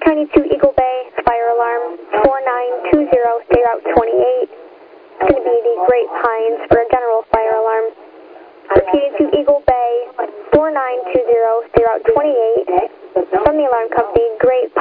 County 2 Eagle Bay, fire alarm 4920, stay route 28. It's going to be the Great Pines for a general fire alarm. Repeating to Eagle Bay, 4920, stay route 28. From the alarm company, Great